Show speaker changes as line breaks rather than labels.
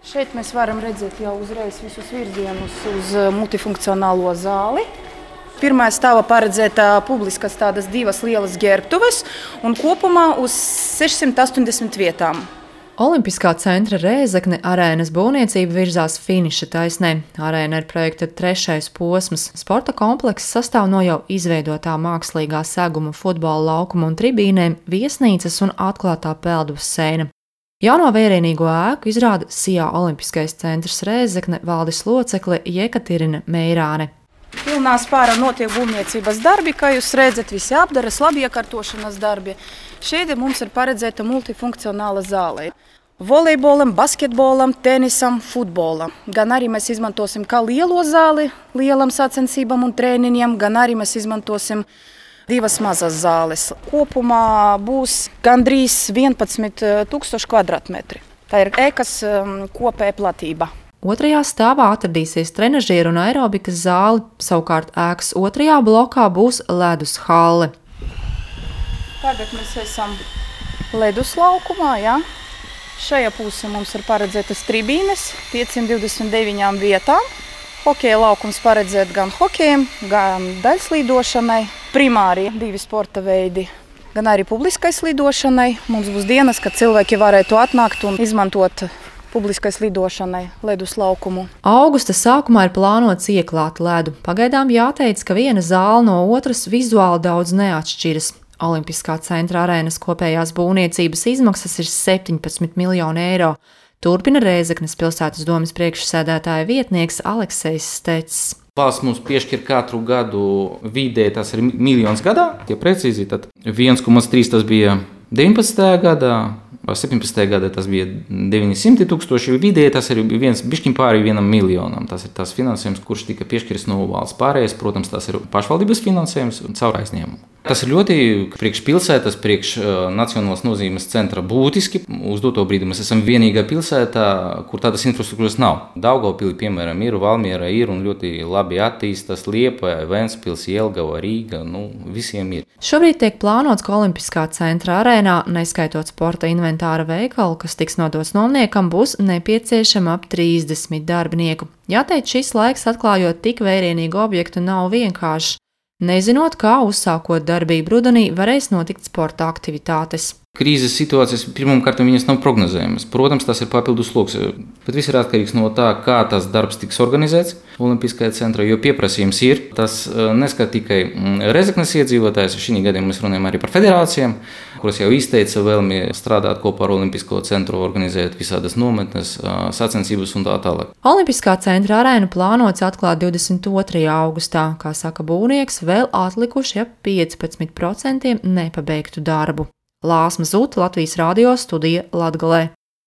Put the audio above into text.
Šeit mēs varam redzēt jau uzreiz visus virzienus uz multifunkcionālo zāli. Pirmā stāvā paredzēta publiskas tādas divas lielas ģērbtuves un kopumā uz 680 vietām.
Olimpiskā centra Rēzekne arēnas būvniecība virzās finiša taisnē. Arēna ir projekta 3. posms. Sporta komplekss sastāv no jau izveidotā mākslīgā seguma futbola laukuma un tribīnēm, viesnīcas un atklātā peldbaseina. Jauno vērienīgo ēku izrāda SIA Olimpiskais centrs Rēzekne valdes locekle Jekaterina Meirāne.
Pilnā spārā notiek būvniecības darbi, kā jūs redzat, visi apdares, labiekārtošanas darbi. Šeit mums ir paredzēta multifunkcionāla zāle. Volejbolam, basketbolam, tenisam, futbolam. Gan arī mēs izmantosim kā lielo zāli, lielam sacensībām un treniņiem, gan arī mēs izmantosim divas mazas zāles. Kopumā būs gandrīz 11,000 kvadrātmetri. Tā ir ēkas kopēja platība.
Otrajā stāvā atradīsies trenažieru un aerobikas zāle, savukārt ēkas otrajā blokā būs ledus halle.
Tagad mēs esam ledus laukumā. Ja? Šajā pusē mums ir paredzētas tribīnes 529 vietām. Hokeja laukums paredzēt gan hokejam, gan daļslidošanai. Primāri divi sporta veidi, gan arī publiskais lidošanai. Mums būs dienas, kad cilvēki varētu atnākt un izmantot publiskai lidošanai ledus laukumu.
Augusta sākumā ir plānots ieklāt ledu. Pagaidām jāteic, ka viena zāle no otras vizuāli daudz neatšķiras. Olimpiskā centra arēnas kopējās būvniecības izmaksas ir 17 miljoni eiro. Turpina Rēzeknes pilsētas domes priekšsēdētāja vietnieks Aleksejs Stecis.
Valsts mums piešķir katru gadu vidēji, tas ir miljons gadā. Ja precīzi, tad 1,3 tas bija 19. gadā. 17. gadā tas bija 900 000, vidēji tas ir bišķiņ pāri 1 miljonam. Tas ir tas finansējums, kurš tika piešķirts no valsts. Pārējais, protams, tas ir pašvaldības finansējums caur aizņēmumu. Tas ir ļoti priekš pilsētas, priekš nacionālās nozīmes centra būtiski. Uz doto brīdi mēs esam vienīgā pilsētā, kur tādas infrastruktūras nav. Daugavpilī, piemēram, ir, Valmiera ir un ļoti labi attīstās, Liepāja, Ventspils, Jelgava, Rīga, visiem ir.
Šobrīd tiek plānots, ka Olimpiskā centra arēnā, neskaitot sporta inventāra veikalu, kas tiks nodots nomniekam, būs nepieciešama ap 30 darbinieku. Jāteic, šis laiks atklājot tik vērienīgu objektu nav vienkāršs. Nezinot, kā uzsākot darbību rudenī, varēs notikt sporta aktivitātes.
Krīzes situācijas pirmkārt viņas nav prognozējamas. Protams, tas ir papildus sloks, bet viss ir atkarīgs no tā, kā tas darbs tiks organizēts Olimpiskajā centrā, jo pieprasījums ir. Tas neskar tikai Rēzeknes iedzīvotājus, šī gadījumā mēs runājam arī par federācijām, kuras jau izteica vēlmi strādāt kopā ar Olimpisko centru, organizēt visādas nometnes, sacensības un tā tālāk.
Olimpiskā centra arēnu plānots atklāt 22. augustā, kā saka būvnieks, vēl atlikuši ap 15% nepabeigtu darbu. Lāsma Zuta, Latvijas radio studija Latgalē.